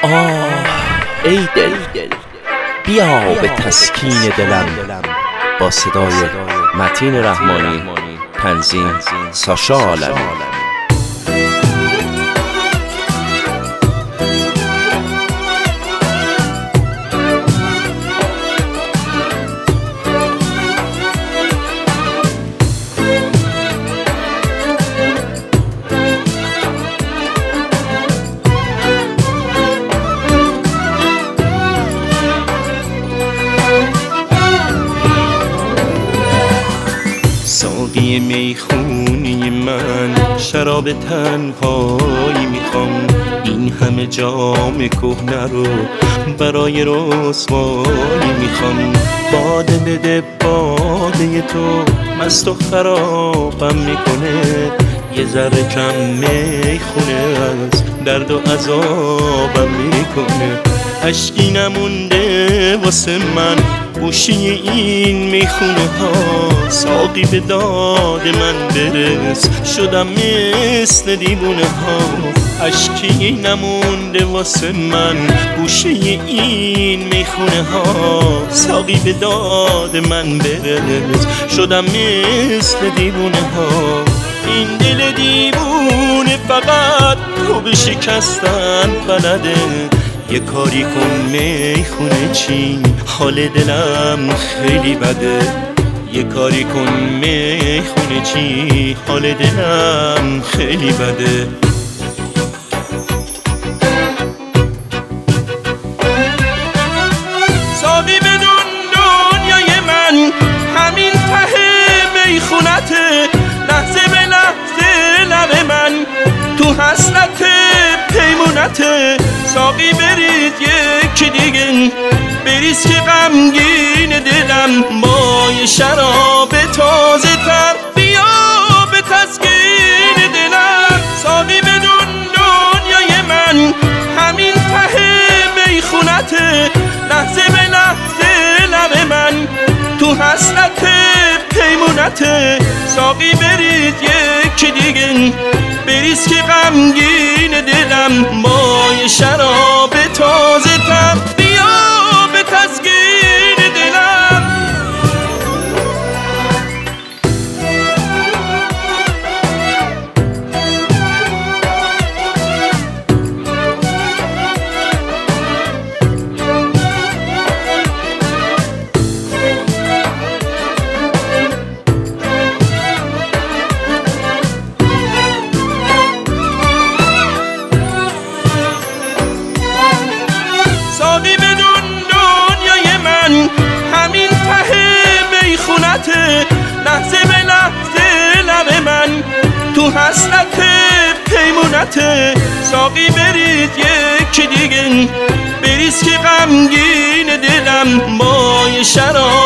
ای دل بیا به تسکین دلم، با صدای متین رحمانی، تنظیم ساشا عالمی. ساقی میخونی من، شراب تنهایی میخوام. این همه جام کهنه رو برای رسوایی میخوام. باده بده باده تو، مست و خرابم میکنه. یه ذره کم میخونه، از درد و عذابم میکنه. اشکی نمونده واسه من گوشی این میخونه ها. ساقی به داد من برس، شدم مثل دیوونه ها. اشکی نمونده واسه من گوشی این میخونه ها. ساقی به داد من برس، شدم مثل دیوونه ها. این دل دیوونه فقط تو به شکستن بلده. یه کاری کن میخونه چی، حال دلم خیلی بده. یه کاری کن میخونه چی، حال دلم خیلی بده. ساقی بدون دنیای من همین ته میخونته. لحظه به لحظه لب من تو حسرت پیمونته. ساقی برید یکی دیگه بریز که غمگین دلم، با یه شراب تازه تر بیا به تسکین دلم. ساقی بدون دنیای من همین ته میخونته. لحظه به لحظه لب من تو حسرت پیمونته. ساقی برید یکی دیگه بریز که غمگین دلم، با یه شراب تازه تر بیا به تسکین دلم. ساقی بدون دنیای من همین ته میخونته. لحظه به لحظه لب من تو حسرت پیمونته. ساقی برید یکی دیگه بریز که غمگین دلم، با یه شراب